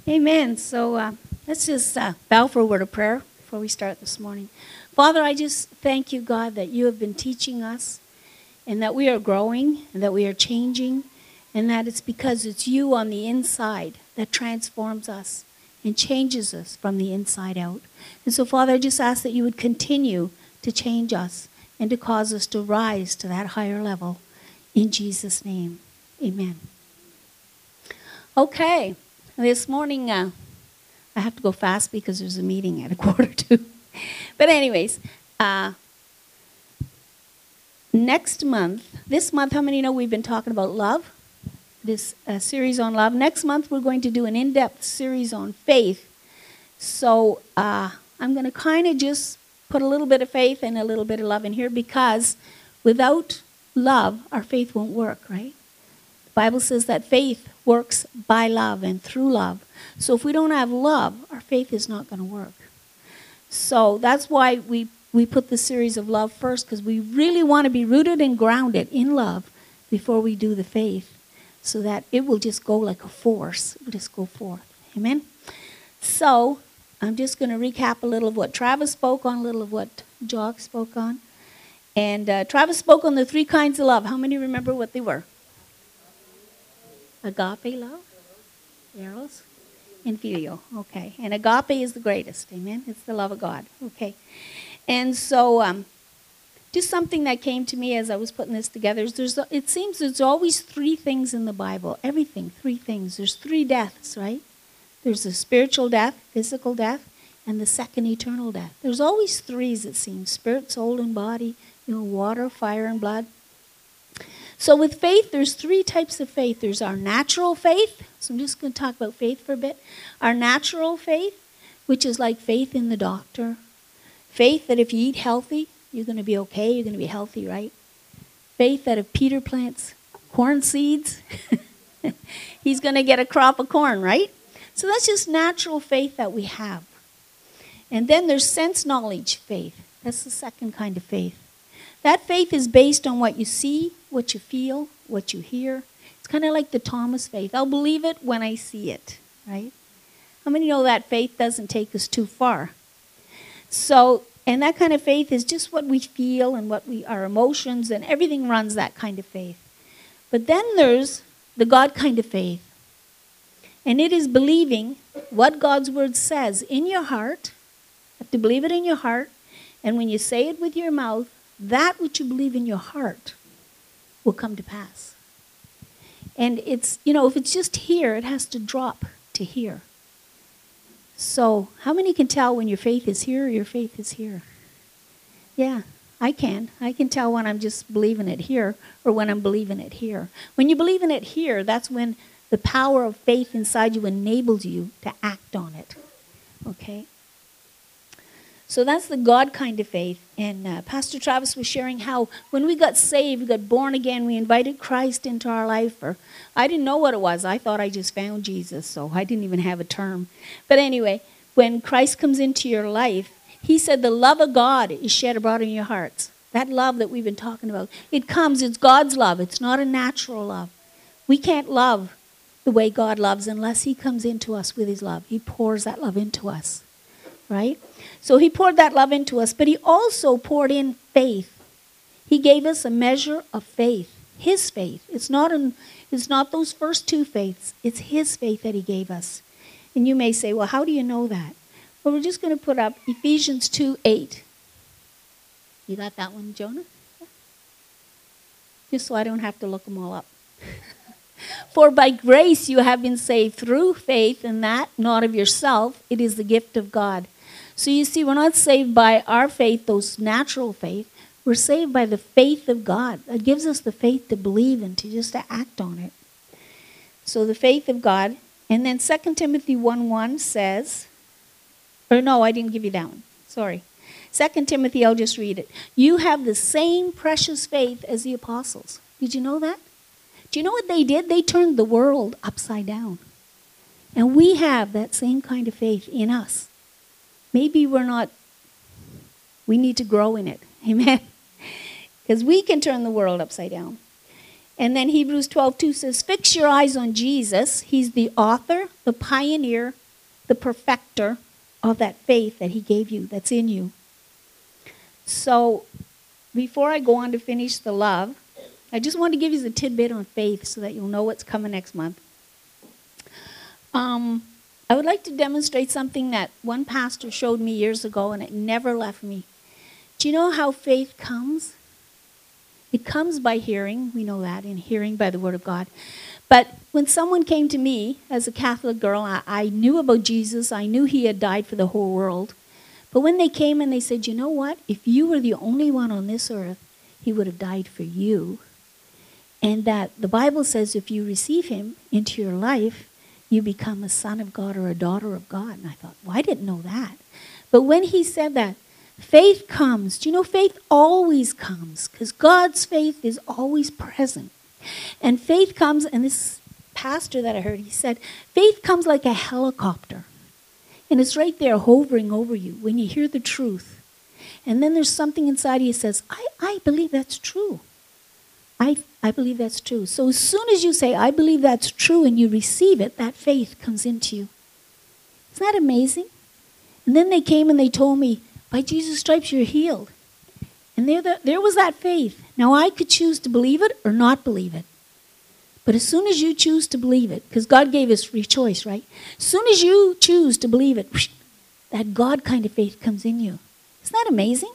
Amen. So let's just bow for a word of prayer before we start this morning. Father, I just thank you, God, that you have been teaching us and that we are growing and that we are changing and that it's because it's you on the inside that transforms us and changes us from the inside out. And so, Father, I just ask that you would continue to change us and to cause us to rise to that higher level. In Jesus' name, amen. Okay. This morning, I have to go fast because there's a meeting at 1:45. But anyways, this month, how many know we've been talking about love? This series on love. Next month, we're going to do an in-depth series on faith. So I'm going to kind of just put a little bit of faith and a little bit of love in here because without love, our faith won't work, right? The Bible says that faith works by love and through love. So if we don't have love, our faith is not going to work. So that's why we put the series of love first, because we really want to be rooted and grounded in love before we do the faith, so that it will just go like a force. It will just go forth. Amen? So I'm just going to recap a little of what Travis spoke on, a little of what Jock spoke on. And Travis spoke on the 3 kinds of love. How many remember what they were? Agape love, eros, and phileo. Okay, and agape is the greatest. Amen. It's the love of God. Okay, and so just something that came to me as I was putting this together is it seems there's always 3 things in the Bible. Everything, 3 things. There's 3 deaths, right? There's the spiritual death, physical death, and the second eternal death. There's always 3s, it seems: spirit, soul, and body. Water, fire, and blood. So with faith, there's 3 types of faith. There's our natural faith. So I'm just going to talk about faith for a bit. Our natural faith, which is like faith in the doctor. Faith that if you eat healthy, you're going to be okay. You're going to be healthy, right? Faith that if Peter plants corn seeds, he's going to get a crop of corn, right? So that's just natural faith that we have. And then there's sense knowledge faith. That's the second kind of faith. That faith is based on what you see, what you feel, what you hear. It's kind of like the Thomas faith. I'll believe it when I see it, right? How many know that faith doesn't take us too far? So, and that kind of faith is just what we feel and our emotions, and everything runs that kind of faith. But then there's the God kind of faith. And it is believing what God's word says in your heart. You have to believe it in your heart. And when you say it with your mouth, that which you believe in your heart will come to pass. And it's, if it's just here, it has to drop to here. So how many can tell when your faith is here or your faith is here? Yeah, I can. I can tell when I'm just believing it here or when I'm believing it here. When you believe in it here, that's when the power of faith inside you enables you to act on it. Okay? So that's the God kind of faith. And Pastor Travis was sharing how when we got saved, we got born again, we invited Christ into our life. I didn't know what it was. I thought I just found Jesus, so I didn't even have a term. But anyway, when Christ comes into your life, he said the love of God is shed abroad in your hearts. That love that we've been talking about. It's God's love. It's not a natural love. We can't love the way God loves unless he comes into us with his love. He pours that love into us. Right? So he poured that love into us, but he also poured in faith. He gave us a measure of faith, his faith. It's not those first 2 faiths. It's his faith that he gave us. And you may say, well, how do you know that? Well, we're just going to put up Ephesians 2:8. You got that one, Jonah? Just so I don't have to look them all up. For by grace you have been saved through faith, and that not of yourself. It is the gift of God. So you see, we're not saved by our faith, those natural faith. We're saved by the faith of God. That gives us the faith to believe and to act on it. So the faith of God. And then 2 Timothy 1:1 says, or no, I didn't give you that one. Sorry. 2 Timothy, I'll just read it. You have the same precious faith as the apostles. Did you know that? Do you know what they did? They turned the world upside down. And we have that same kind of faith in us. Maybe we need to grow in it. Amen? Because we can turn the world upside down. And then Hebrews 12:2 says, fix your eyes on Jesus. He's the author, the pioneer, the perfecter of that faith that he gave you, that's in you. So before I go on to finish the love, I just want to give you a tidbit on faith so that you'll know what's coming next month. I would like to demonstrate something that one pastor showed me years ago, and it never left me. Do you know how faith comes? It comes by hearing. We know that, and hearing by the Word of God. But when someone came to me as a Catholic girl, I knew about Jesus. I knew he had died for the whole world. But when they came and they said, you know what? If you were the only one on this earth, he would have died for you. And that the Bible says if you receive him into your life, you become a son of God or a daughter of God. And I thought, well, I didn't know that. But when he said that, faith comes. Do you know faith always comes? Because God's faith is always present. And faith comes, and this pastor that I heard, he said, faith comes like a helicopter. And it's right there hovering over you when you hear the truth. And then there's something inside you that says, I believe that's true. I believe that's true. So as soon as you say, I believe that's true, and you receive it, that faith comes into you. Isn't that amazing? And then they came and they told me, by Jesus' stripes you're healed. And there was that faith. Now I could choose to believe it or not believe it. But as soon as you choose to believe it, because God gave us free choice, right? As soon as you choose to believe it, that God kind of faith comes in you. Isn't that amazing?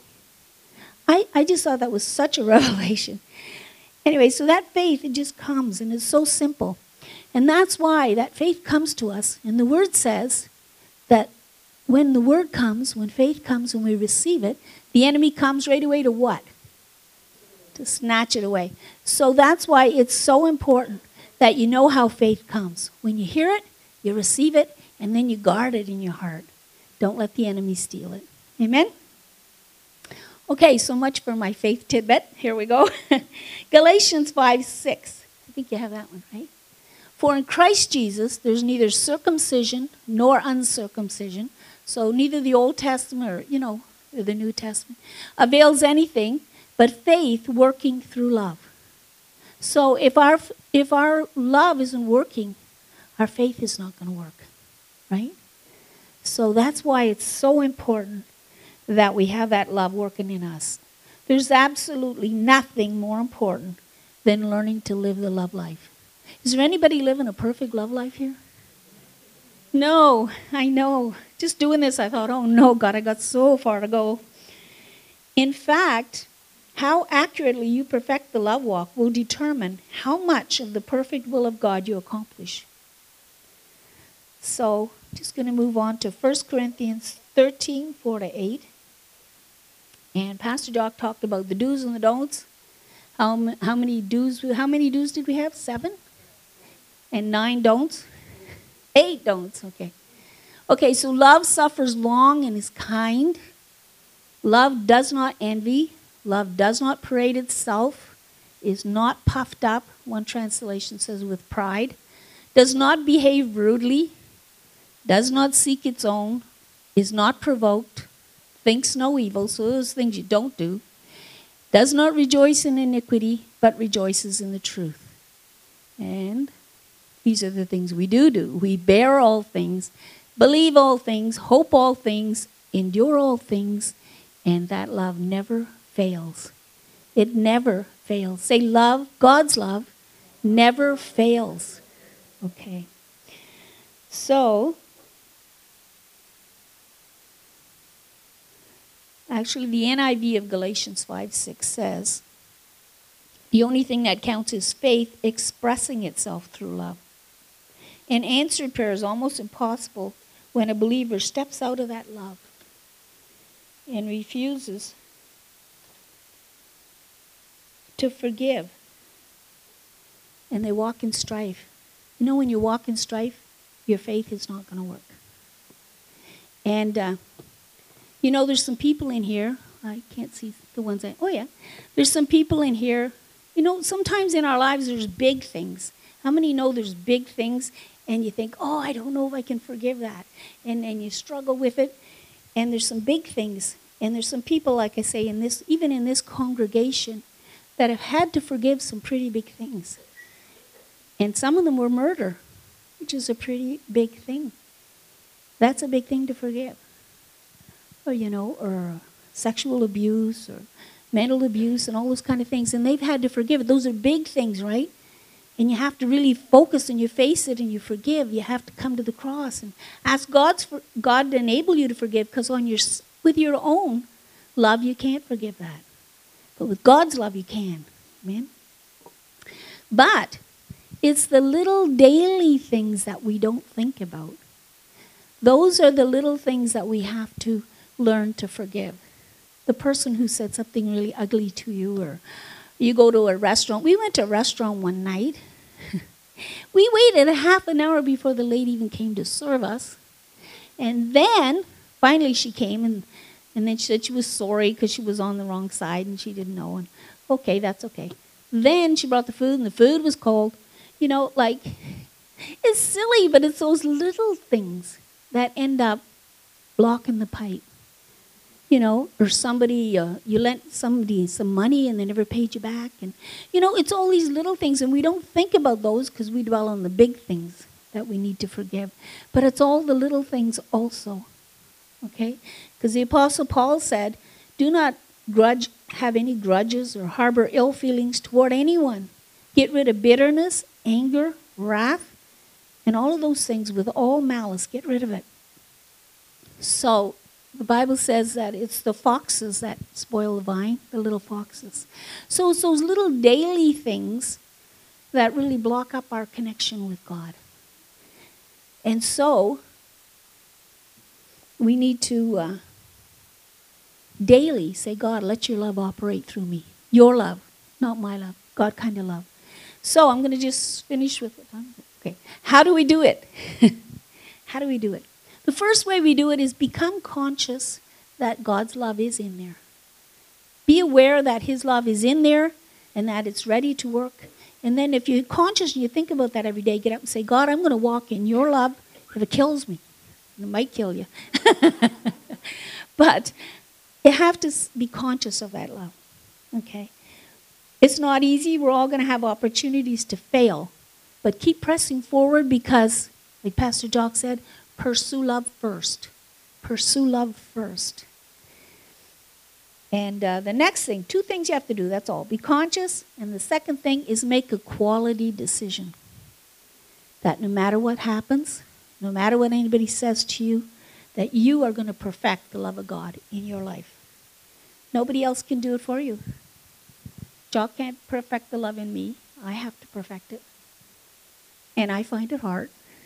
I just thought that was such a revelation. Anyway, so that faith, it just comes, and it's so simple. And that's why that faith comes to us. And the Word says that when the Word comes, when faith comes, when we receive it, the enemy comes right away to what? To snatch it away. So that's why it's so important that you know how faith comes. When you hear it, you receive it, and then you guard it in your heart. Don't let the enemy steal it. Amen? Okay, so much for my faith tidbit. Here we go. Galatians 5:6. I think you have that one, right? For in Christ Jesus, there's neither circumcision nor uncircumcision. So neither the Old Testament or, the New Testament avails anything but faith working through love. So if our love isn't working, our faith is not going to work, right? So that's why it's so important that we have that love working in us. There's absolutely nothing more important than learning to live the love life. Is there anybody living a perfect love life here? No, I know. Just doing this, I thought, oh no, God, I got so far to go. In fact, how accurately you perfect the love walk will determine how much of the perfect will of God you accomplish. So, just going to move on to 1 Corinthians 13, 4-8. And Pastor Jock talked about the do's and the don'ts. How many do's did we have? 7? And 9 don'ts? 8 don'ts, okay. Okay, so love suffers long and is kind. Love does not envy. Love does not parade itself. Is not puffed up, one translation says, with pride. Does not behave rudely. Does not seek its own. Is not provoked. Thinks no evil, so those things you don't do. Does not rejoice in iniquity, but rejoices in the truth. And these are the things we do. We bear all things, believe all things, hope all things, endure all things, and that love never fails. It never fails. Say love, God's love, never fails. Okay. So, actually, the NIV of Galatians 5:6 says, the only thing that counts is faith expressing itself through love. And answered prayer is almost impossible when a believer steps out of that love and refuses to forgive. And they walk in strife. You know, when you walk in strife, your faith is not going to work. And there's some people in here. I can't see the ones there's some people in here. Sometimes in our lives there's big things. How many know there's big things and you think, oh, I don't know if I can forgive that. And you struggle with it. And there's some big things. And there's some people, like I say, even in this congregation, that have had to forgive some pretty big things. And some of them were murder, which is a pretty big thing. That's a big thing to forgive. Or, or sexual abuse or mental abuse and all those kind of things. And they've had to forgive. Those are big things, right? And you have to really focus and you face it and you forgive. You have to come to the cross and ask God to enable you to forgive, because with your own love, you can't forgive that. But with God's love, you can. Amen? But it's the little daily things that we don't think about. Those are the little things that we have to learn to forgive. The person who said something really ugly to you, or you go to a restaurant. We went to a restaurant one night. We waited a half an hour before the lady even came to serve us. And then, finally she came, and then she said she was sorry because she was on the wrong side and she didn't know. And okay, that's okay. Then she brought the food, and the food was cold. It's silly, but it's those little things that end up blocking the pipe. Or somebody, you lent somebody some money and they never paid you back. And, it's all these little things, and we don't think about those because we dwell on the big things that we need to forgive. But it's all the little things also, okay? Because the Apostle Paul said, do not have any grudges or harbor ill feelings toward anyone. Get rid of bitterness, anger, wrath, and all of those things with all malice. Get rid of it. So the Bible says that it's the foxes that spoil the vine, the little foxes. So it's those little daily things that really block up our connection with God. And so we need to daily say, God, let your love operate through me. Your love, not my love. God kind of love. So I'm going to just finish with it. Okay. How do we do it? How do we do it? The first way we do it is become conscious that God's love is in there. Be aware that his love is in there and that it's ready to work. And then if you're conscious and you think about that every day, get up and say, God, I'm going to walk in your love if it kills me. It might kill you. But you have to be conscious of that love. Okay? It's not easy. We're all going to have opportunities to fail. But keep pressing forward because, like Pastor Jock said, pursue love first. Pursue love first. And the next thing, 2 things you have to do, that's all. Be conscious. And the second thing is make a quality decision. That no matter what happens, no matter what anybody says to you, that you are going to perfect the love of God in your life. Nobody else can do it for you. Jock can't perfect the love in me. I have to perfect it. And I find it hard.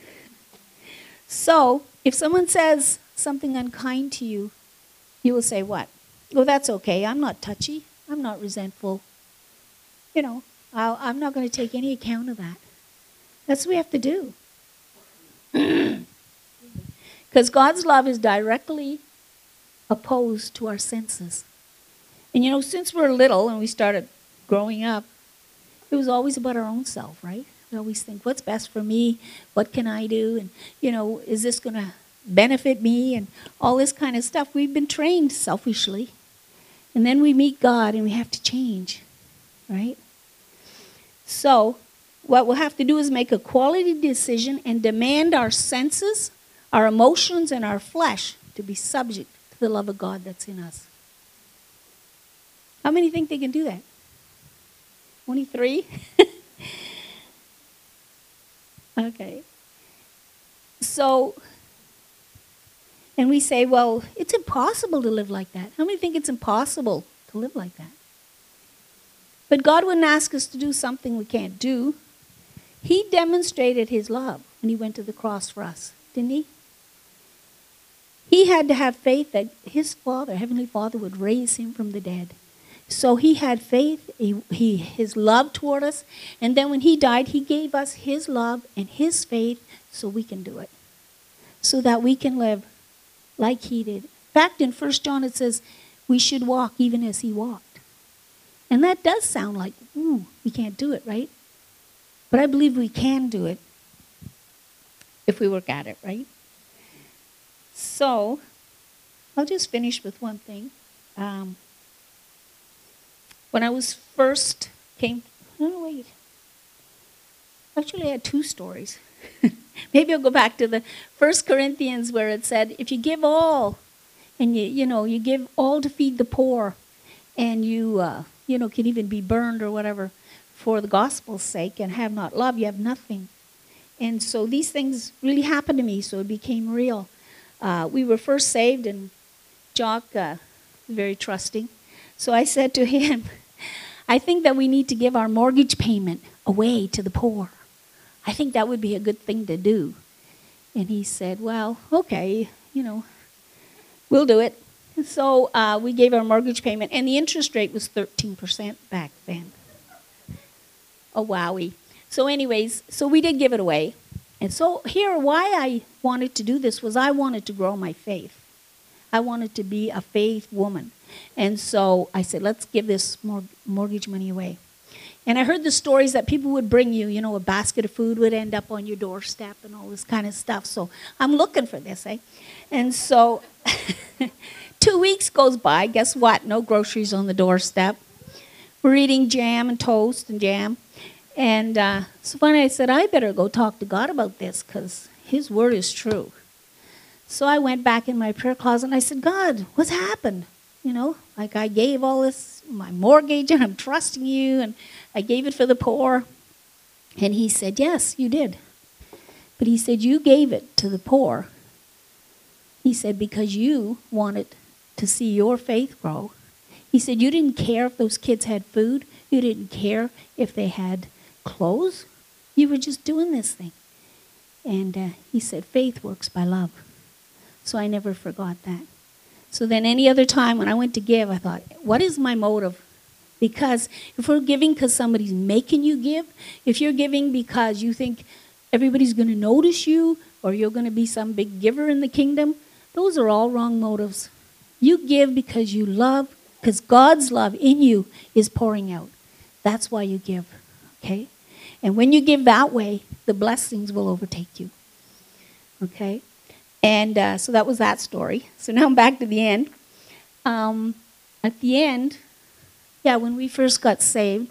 So, if someone says something unkind to you, you will say what? Oh, that's okay. I'm not touchy. I'm not resentful. I'm not going to take any account of that. That's what we have to do. Because God's love is directly opposed to our senses. And since we're little and we started growing up, it was always about our own self, right? We always think, what's best for me? What can I do? And, is this going to benefit me? And all this kind of stuff. We've been trained selfishly. And then we meet God and we have to change, right? So what we'll have to do is make a quality decision and demand our senses, our emotions, and our flesh to be subject to the love of God that's in us. How many think they can do that? Only 3? Okay. So, and we say, well, it's impossible to live like that. How many think it's impossible to live like that? But God wouldn't ask us to do something we can't do. He demonstrated his love when he went to the cross for us, didn't he? He had to have faith that his Father, Heavenly Father, would raise him from the dead. So he had faith, his love toward us, and then when he died, he gave us his love and his faith so we can do it, so that we can live like he did. In fact, in 1 John it says, we should walk even as he walked. And that does sound like, we can't do it, right? But I believe we can do it if we work at it, right? So, I'll just finish with one thing. when I was first came, no, wait. Actually, I had two stories. Maybe I'll go back to the 1 Corinthians where it said, if you give all, and you give all to feed the poor, and you can even be burned or whatever for the gospel's sake and have not love, you have nothing. And so these things really happened to me, so it became real. We were first saved, and Jock was very trusting. So I said to him, I think that we need to give our mortgage payment away to the poor. I think that would be a good thing to do. And he said, well, okay, we'll do it. So we gave our mortgage payment, and the interest rate was 13% back then. Oh, wowie. So anyways, so we did give it away. And so here, why I wanted to do this was I wanted to grow my faith. I wanted to be a faith woman. And so I said, let's give this mortgage money away. And I heard the stories that people would bring you, a basket of food would end up on your doorstep and all this kind of stuff. So I'm looking for this, eh? And so 2 weeks goes by. Guess what? No groceries on the doorstep. We're eating jam and toast and jam. And so finally I said, I better go talk to God about this because his word is true. So I went back in my prayer closet and I said, God, what's happened? I gave all this, my mortgage, and I'm trusting you, and I gave it for the poor. And he said, yes, you did. But he said, you gave it to the poor. He said, because you wanted to see your faith grow. He said, you didn't care if those kids had food. You didn't care if they had clothes. You were just doing this thing. And he said, faith works by love. So I never forgot that. So then any other time when I went to give, I thought, what is my motive? Because if we're giving because somebody's making you give, if you're giving because you think everybody's going to notice you or you're going to be some big giver in the kingdom, those are all wrong motives. You give because you love, because God's love in you is pouring out. That's why you give, okay? And when you give that way, the blessings will overtake you, okay? And so that was that story. So now I'm back to the end. At the end, when we first got saved,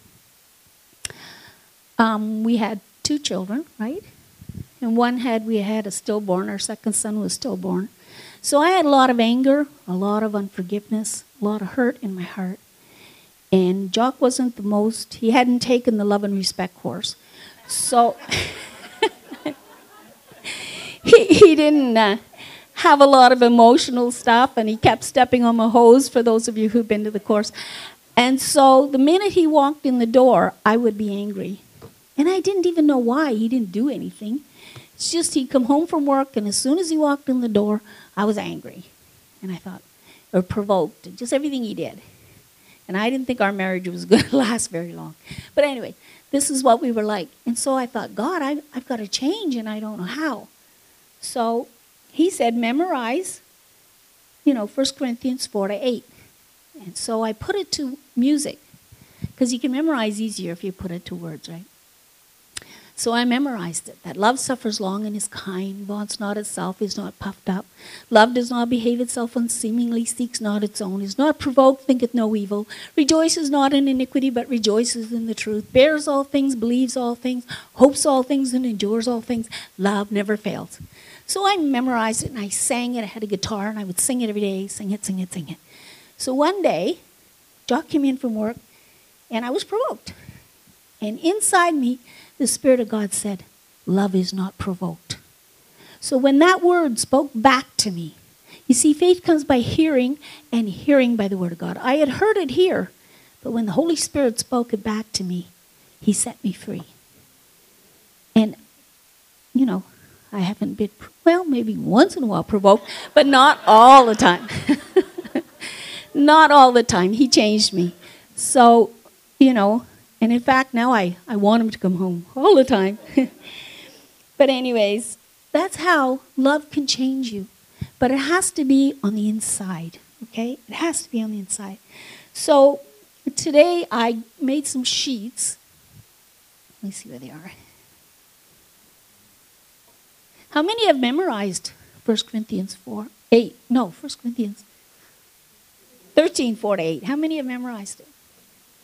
we had 2 children, right? And we had a stillborn. Our second son was stillborn. So I had a lot of anger, a lot of unforgiveness, a lot of hurt in my heart. And Jock wasn't he hadn't taken the love and respect course. So he didn't have a lot of emotional stuff, and he kept stepping on my hose, for those of you who've been to the course. And so the minute he walked in the door, I would be angry. And I didn't even know why. He didn't do anything. It's just he'd come home from work, and as soon as he walked in the door, I was angry. And I thought, or provoked, just everything he did. And I didn't think our marriage was going to last very long. But anyway, this is what we were like. And so I thought, God, I've got to change, and I don't know how. So he said, memorize, 1 Corinthians 4-8. And so I put it to music, because you can memorize easier if you put it to words, right? So I memorized it, that love suffers long and is kind, vaunts not itself, is not puffed up. Love does not behave itself unseemingly, seeks not its own, is not provoked, thinketh no evil, rejoices not in iniquity, but rejoices in the truth, bears all things, believes all things, hopes all things, and endures all things. Love never fails. So I memorized it, and I sang it. I had a guitar, and I would sing it every day, sing it, sing it, sing it. So one day, Jock came in from work, and I was provoked. And inside me, the Spirit of God said, love is not provoked. So when that word spoke back to me, you see, faith comes by hearing, and hearing by the word of God. I had heard it here, but when the Holy Spirit spoke it back to me, he set me free. And, I haven't been, maybe once in a while provoked, but not all the time. Not all the time. He changed me. So, and in fact, now I want him to come home all the time. But anyways, that's how love can change you. But it has to be on the inside, okay? It has to be on the inside. So today I made some sheets. Let me see where they are. How many have memorized 1 Corinthians 4:8? No, 1 Corinthians 13:4-8. How many have memorized it?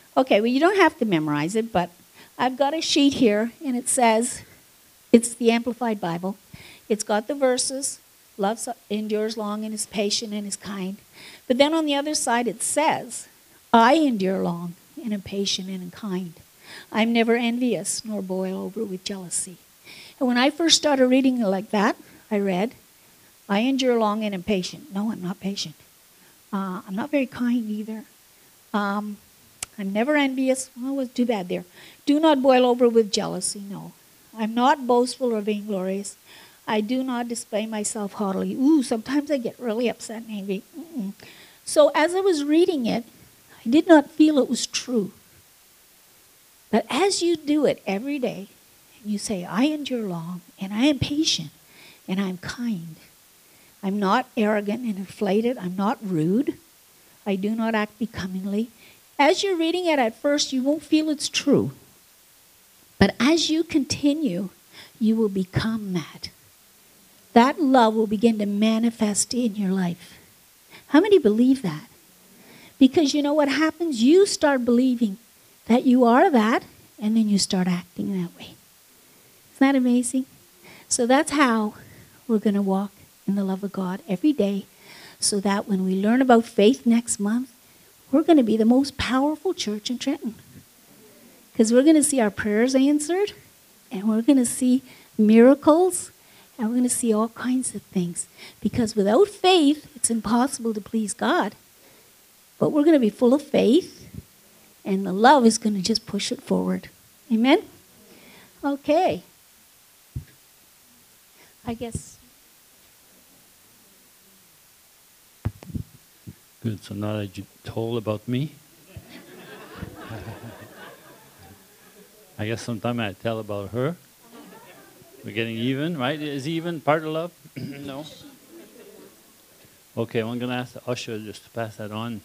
Okay, well, you don't have to memorize it, but I've got a sheet here, and it says, it's the Amplified Bible. It's got the verses, love endures long and is patient and is kind. But then on the other side it says, I endure long and am patient and am kind. I'm never envious nor boil over with jealousy. And when I first started reading it like that, I read, I endure long and am patient. No, I'm not patient. I'm not very kind either. I'm never envious. Well, it was too bad there. Do not boil over with jealousy. No. I'm not boastful or vainglorious. I do not display myself haughtily. Ooh, sometimes I get really upset and angry. So as I was reading it, I did not feel it was true. But as you do it every day, you say, I endure long, and I am patient, and I'm kind. I'm not arrogant and inflated. I'm not rude. I do not act becomingly. As you're reading it at first, you won't feel it's true. But as you continue, you will become that. That love will begin to manifest in your life. How many believe that? Because you know what happens? You start believing that you are that, and then you start acting that way. Isn't that amazing? So that's how we're going to walk in the love of God every day, so that when we learn about faith next month, we're going to be the most powerful church in Trenton. Because we're going to see our prayers answered, and we're going to see miracles, and we're going to see all kinds of things. Because without faith, it's impossible to please God. But we're going to be full of faith, and the love is going to just push it forward. Amen? Okay. I guess. Good. So now that you told about me, I guess sometime I tell about her. We're getting even, right? Is even part of love? No. Okay, well, I'm going to ask the usher just to pass that on.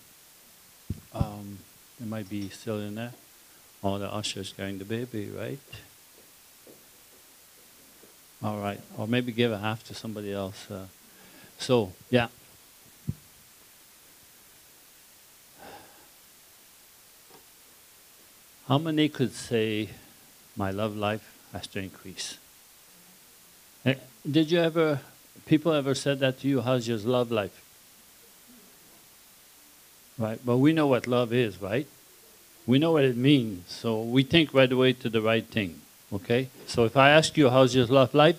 It might be still in there. Oh, the usher's carrying the baby, right? All right. Or maybe give a half to somebody else. So, yeah. How many could say, my love life has to increase? Did you ever, people ever said that to you? How's your love life? Right, but we know what love is, right? We know what it means, so we think right away to the right thing, okay? So if I ask you, how's your love life?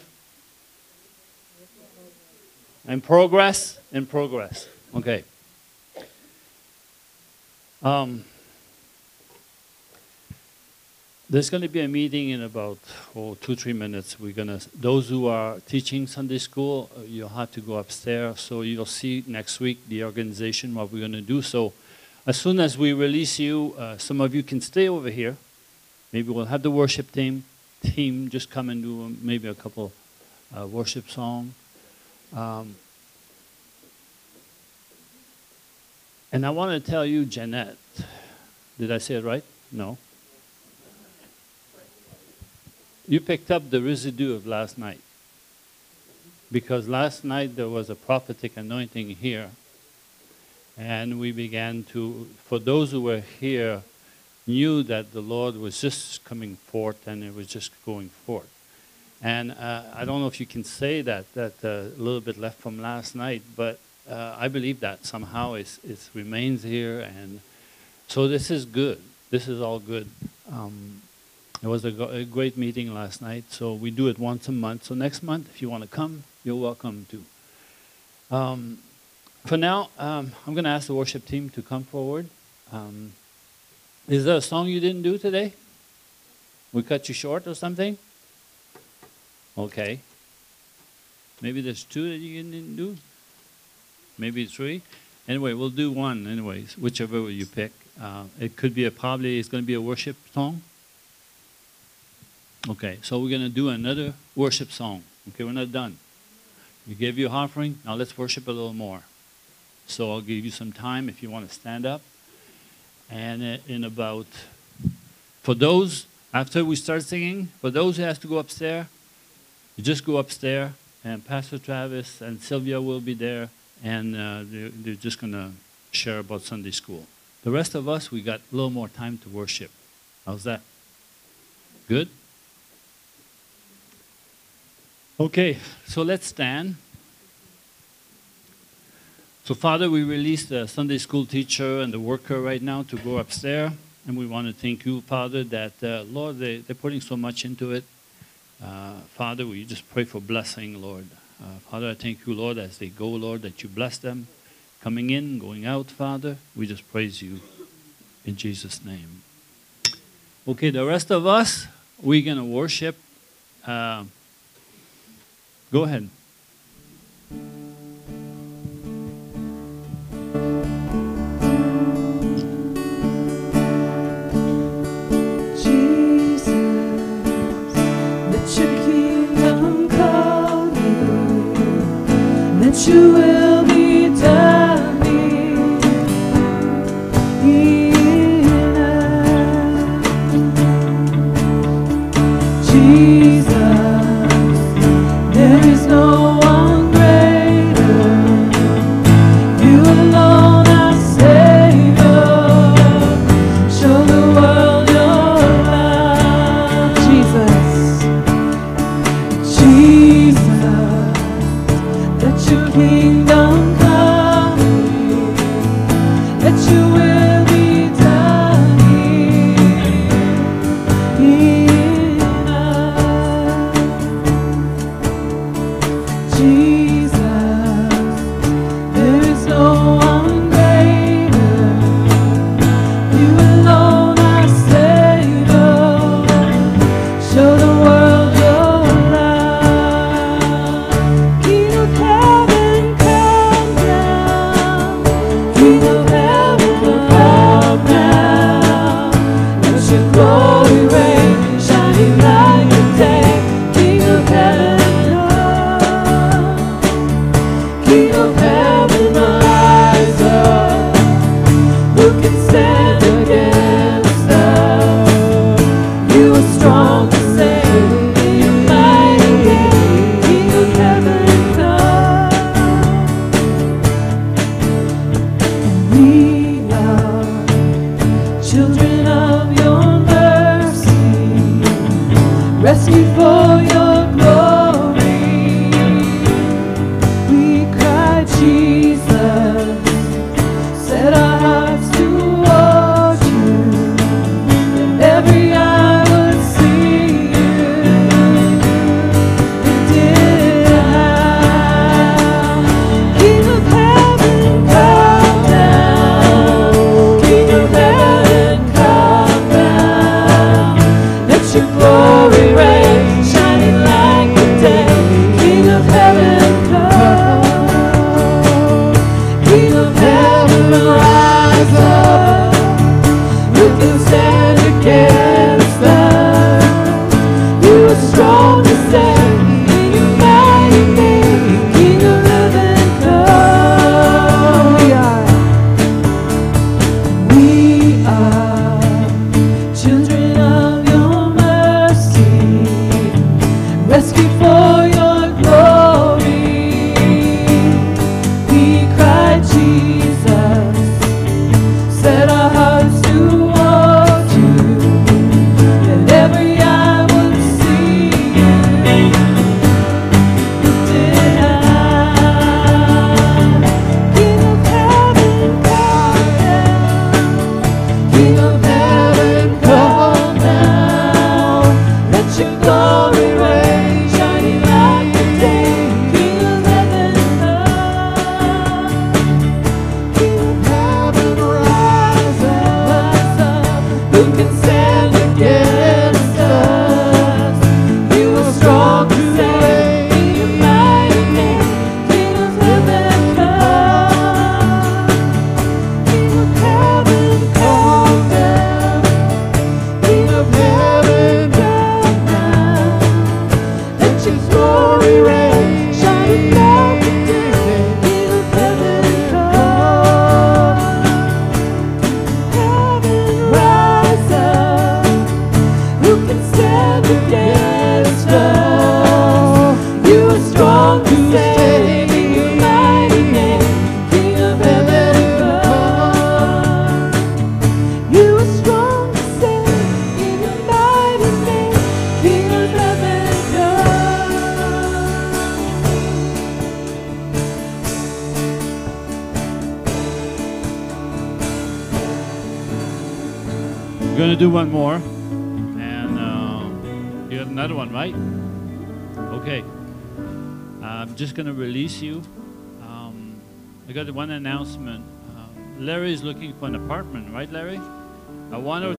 In progress? In progress, okay. There's going to be a meeting in about 2-3 minutes. We're going to, those who are teaching Sunday school, you'll have to go upstairs. So you'll see next week the organization, what we're going to do. So as soon as we release you, some of you can stay over here. Maybe we'll have the worship team just come and do maybe a couple worship songs. And I want to tell you, Jeanette, did I say it right? No. You picked up the residue of last night. Because last night there was a prophetic anointing here. And we began to, for those who were here, knew that the Lord was just coming forth and it was just going forth. And I don't know if you can say that a little bit left from last night, but I believe that somehow it remains here. And so this is good. This is all good. It was a great meeting last night, so we do it once a month. So next month, if you want to come, you're welcome to. For now, I'm going to ask the worship team to come forward. Is there a song you didn't do today? We cut you short or something? Okay. Maybe there's 2 that you didn't do? Maybe 3? Anyway, we'll do one anyways, whichever you pick. It could be it's going to be a worship song. Okay, so we're going to do another worship song. Okay, we're not done. We gave you offering. Now let's worship a little more. So I'll give you some time if you want to stand up. And in about, for those, after we start singing, for those who have to go upstairs, you just go upstairs, and Pastor Travis and Sylvia will be there, and they're just going to share about Sunday school. The rest of us, we got a little more time to worship. How's that? Good? Okay, so let's stand. So, Father, we release the Sunday school teacher and the worker right now to go upstairs. And we want to thank you, Father, that, Lord, they're putting so much into it. Father, we just pray for blessing, Lord. Father, I thank you, Lord, as they go, Lord, that you bless them. Coming in, going out, Father, we just praise you in Jesus' name. Okay, the rest of us, we're going to worship. Go ahead. You will be done in us. Jesus, there is no one greater. You alone are Savior. Show the world your love. Jesus, that your kingdom come, that you will be done in us. Jesus, there is no one greater. You alone are Savior. Show the world your love. King of heaven, come down. King of heaven, come down. Let your glory reign, shining like the day. King of heaven, come. King of heaven, rise up. Who can stand against us? You are strong to save. You mighty name. King of heaven, come. We are children of your mercy, rescued for your glory. We cry, Jesus, set our hearts towards you. Every eye would see you. Lifted high. King of heaven, come down. King of heaven, come down. Let your glory reign, shining like the day. King of heaven, come. King of heaven, rise up. Who can stand against us? You are strong to save. In your mighty name, King of heaven, come. We are children of your mercy, rescued for your glory. We cry, Jesus, We're going to do one more. And you got another one, right? Okay. I'm just going to release you. I got one announcement. Larry is looking for an apartment, right, Larry? I want to